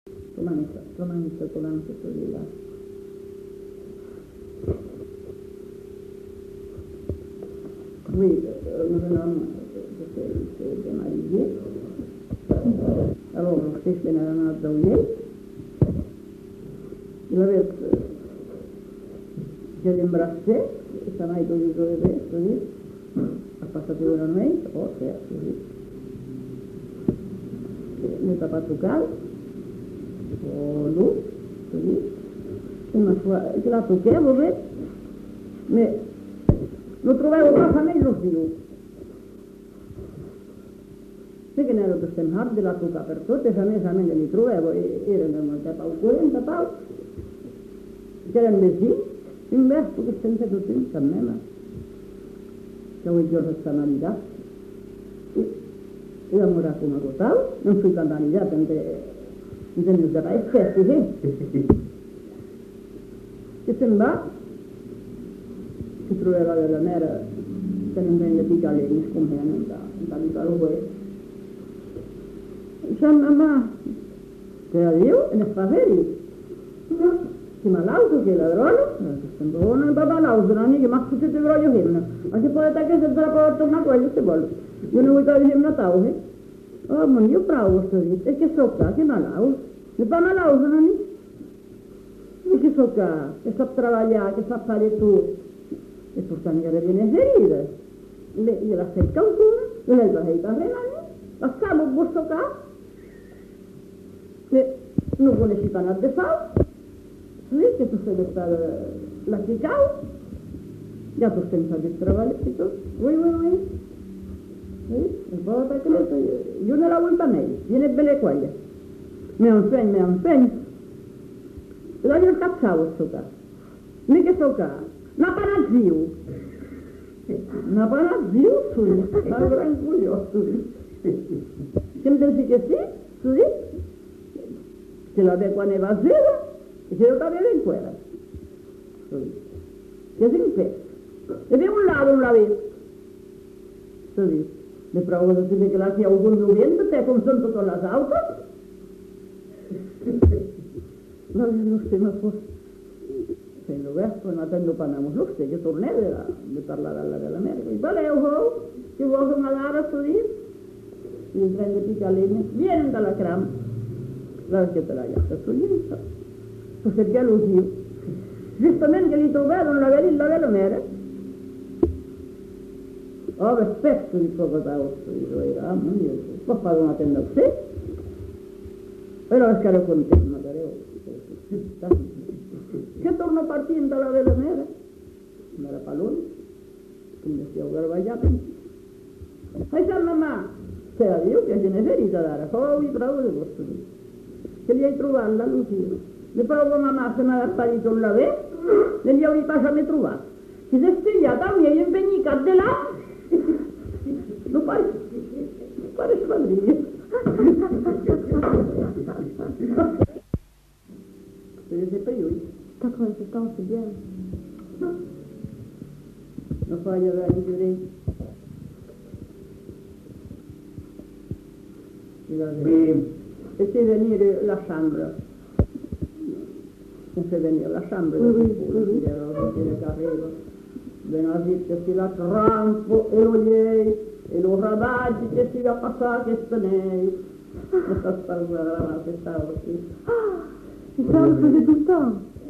Solamente celui-là. Oui, un homme s'est démarié. Alors, vostè se n'era anat d'Ullell. I la vez que l'embrassé, se n'ha ido de bebé, ha passat un mes, o sea, l'he tapat tocar, o l'ús, una fois que la toqué, bebé, mais lo trovevo passament lo diu. Sé que n'era que estem hard de la tocar per totes, a més li trovevo, eren el tapau 40 pau, que eren més dins, invers, perquè estem fet tot temps, cap mena. Que avui jo s'està maridat. I va morir com a total, non fui tan maridat entre els de país, sí. Que se'n va, si trobava de la mera, que non ven de picar legnes com eren, en picar el hues. I sa mamà, que diu, en els paseris, che malauto che ladrono, non va malauto, non è che ma se te voglio hirna, ma se poi da che se trappa torna quello se vuole. Io non voglio hirna tau, oh, ma io bravo sto lì, e che so che malauto, ne fa malauto non è? E che so che sa lavorare, che sa fare tu, e tu sta mica viene ferita, gliela sei qualcuno, lei va a rimane, ma stiamo un busto qua, che non vuole si fanno a defao, sí, que tu se está la chicao, ya tú estás de trabajo y todo, uy, el puedo estar con esto, yo no la vuelta a medio, viene belle quaglia, me enseño, però io il cazzavo sto qua, mica sto qua, una panazio, su, una gran cuglio, su, sempre sì che sì, su, ce l'aveva quando va a zero, e se lo aveva in quella, che si impezza, e per un lato non l'aveva, le provo a dire che la sia un conduviente, te consento con la auto, non stiamo fuori, se lo verso, non attendo panamo, lo stesso, io tornai di parlare all'America, e volevo, che vuoi una gara su lì, mi prende piccaline, vieni dalla cram, la che te la ghiaccia su lì, perché lo zio, giustamente li trovavano la vela mera, oh, aspetto di poco da otto, io può fare una tenda a sé, però ero contento, magari, che torno partendo dalla vela mera, non era pallone, quindi si è garbagliato, e sa mamma, se la Dio che se ne ferita dare, poi bravo di questo, che li hai trovato la Lucia. Le provo mamma se mi ha sparito un lavè, e gli ho ripassato trovato. Si è svegliata, mi è impegnata di là, non pare spadriglia. Perché sempre io, d'accord, c'est tant, c'est bien. Non voglio vedere. E se venire la chambre. Se venire la chambre, dire carrero, venerdì che si la trampo e lo liei, e lo rabaggi che si va a passare che stanei. Questa spalma che stava così. Ah, c'est ça, on le faisait tout le temps.